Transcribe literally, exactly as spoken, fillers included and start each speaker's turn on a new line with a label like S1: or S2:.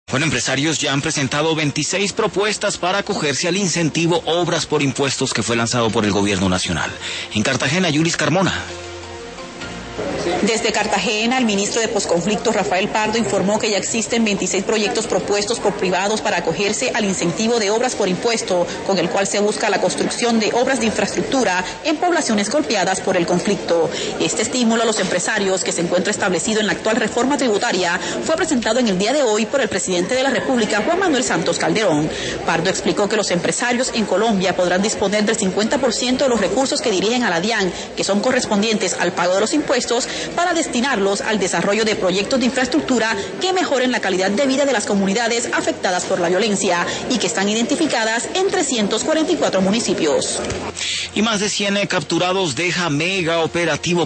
S1: Bueno, empresarios ya han presentado veintiséis propuestas para acogerse al incentivo Obras por Impuestos que fue lanzado por el Gobierno Nacional. En Cartagena, Yulis Carmona.
S2: Desde Cartagena, el ministro de Posconflicto, Rafael Pardo, informó que ya existen veintiséis proyectos propuestos por privados para acogerse al incentivo de obras por impuesto, con el cual se busca la construcción de obras de infraestructura en poblaciones golpeadas por el conflicto. Este estímulo a los empresarios, que se encuentra establecido en la actual reforma tributaria, fue presentado en el día de hoy por el presidente de la República, Juan Manuel Santos Calderón. Pardo explicó que los empresarios en Colombia podrán disponer del cincuenta por ciento de los recursos que dirigen a la DIAN, que son correspondientes al pago de los impuestos, para destinarlos al desarrollo de proyectos de infraestructura que mejoren la calidad de vida de las comunidades afectadas por la violencia y que están identificadas en trescientos cuarenta y cuatro municipios.
S1: Y más de cien capturados deja mega operativo